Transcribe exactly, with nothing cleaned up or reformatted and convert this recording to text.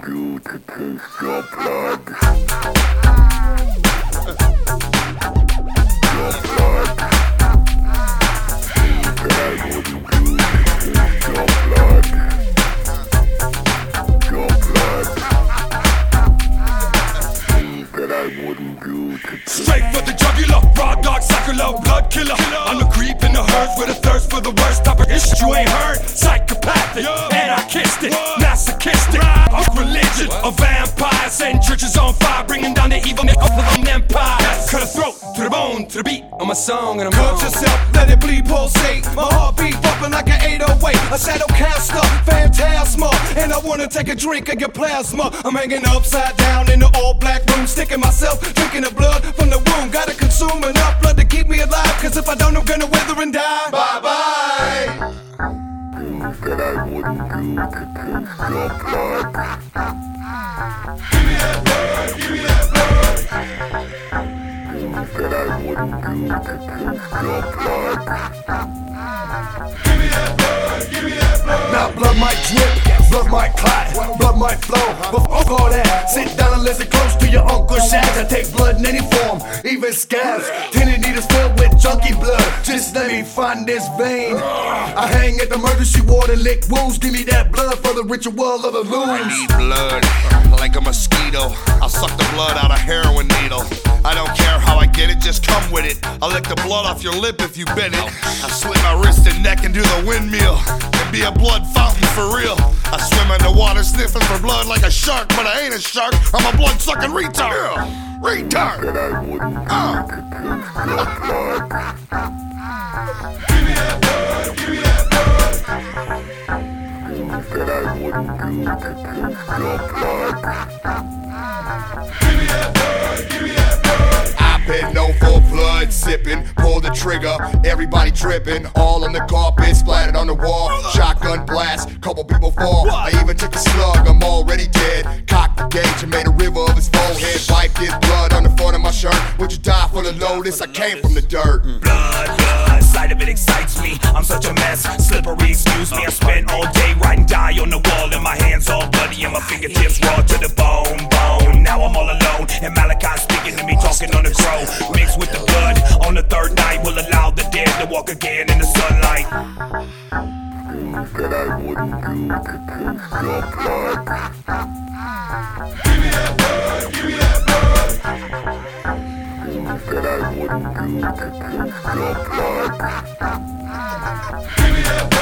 do to taste your blood. Your blood. Things that I wouldn't do to taste your blood. Your blood. Things that I wouldn't do to taste. Straight for the jugular, raw dog, circular, blood killer. I'm a creep in the herds with a thirst for the worst type of issue you ain't heard. Psychopathic, anarchistic, masochistic. A religion of vampires, setting churches on fire, bringing down the evil of an empire. Cut a throat to the bone, to the beat of my song, and I'm Cut yourself, let it bleed, pulsate. My heartbeat bumping like an eight oh eight. A shadow caster, phantasma, and I wanna take a drink of your plasma. I'm hanging upside down in the all black room, sticking myself, drinking the blood from the wound. Gotta consume enough blood to keep me alive, cause if I don't, I'm gonna wither and die. Bye bye. Things that I wouldn't do to taste your blood. Give me that blood, give me that blood. Things that I wouldn't do to taste your blood. Give me that blood, give me that blood. Now blood might drip, blood might clot, blood might flow. But fuck all that, sit down and listen close to your Uncle Shaz. I take blood in any form, even scabs. Tinted needles filled with junkie blood. Just let me find this vein. I hang at the emergency ward and lick wounds. Give me that blood for the ritual of the I loons. need blood, like a mosquito. I'll suck the blood out a heroin needle. I don't care how I get it, just come with it. I'll lick the blood off your lip if you bit it. I slit my wrist and neck and do the windmill, and be a blood fountain for real. I swim in the water sniffing for blood like a shark, but I ain't a shark, I'm a blood-sucking retard. Retard. That I wouldn't do Uh. to taste your blood. Give me that blood, give me that blood. Things that I wouldn't do to taste your blood. Give me that blood, give me that blood. I've been known for blood sipping, pull the trigger, everybody tripping, all on the carpet, splattered on the wall, shotgun blast, couple people fall, I even took a slug, I'm already dead, cocked the gauge and made a river of his forehead, wiped his blood on the front of my shirt, would you die for the lotus, I came from the dirt. blood, blood, sight of it excites me. I'm such a mess, slippery, excuse me. I spent all day writing die on the wall, and my hands all bloody, and my fingertips raw to the bone, bone. Now I'm all alone, and Malachi speaking to me, talking on the crow. Mixed with the blood, on the third night, will allow the dead to walk again in the sunlight. Things that I wouldn't do to taste your blood. Give me that blood, give me that blood. Things that I wouldn't do to taste your blood. Give me that